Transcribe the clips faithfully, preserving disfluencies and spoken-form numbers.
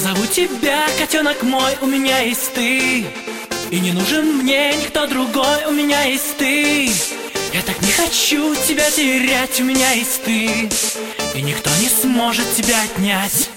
зову тебя, котенок мой, у меня есть ты. И не нужен мне никто другой, у меня есть ты. Я так не хочу тебя терять, у меня есть ты. И никто не сможет тебя отнять.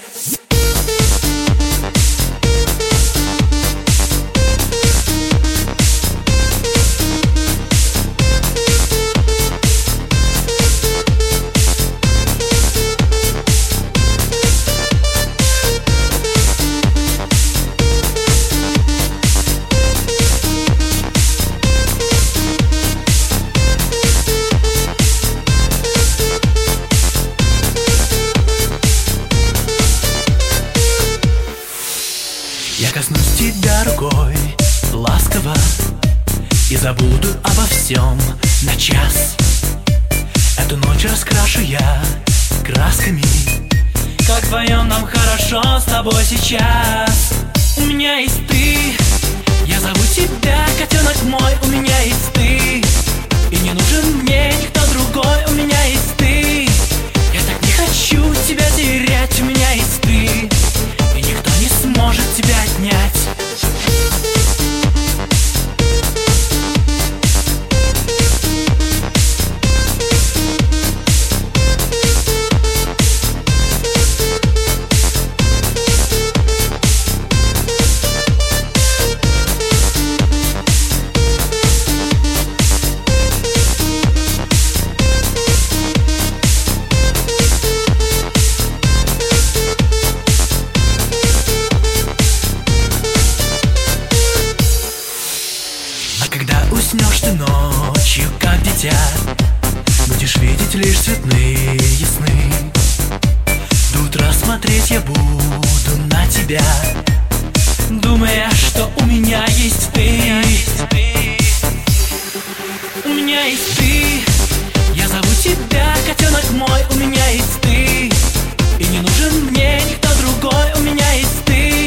Я коснусь тебя рукой ласково и забуду обо всем на час. Эту ночь раскрашу я красками. Как вдвоем нам хорошо с тобой сейчас. У меня есть ты. Я зову тебя, котенок мой, у меня есть ты. И не нужен мне никто другой, у меня есть ты. Я так не хочу тебя терять, у меня есть ты. И никто не сможет тебя отнять. Когда уснешь ты ночью, как дитя, будешь видеть лишь цветные сны. До утра смотреть я буду на тебя, думая, что у меня есть ты. У меня есть ты. Я зову тебя, котенок мой, у меня есть ты. И не нужен мне никто другой, у меня есть ты.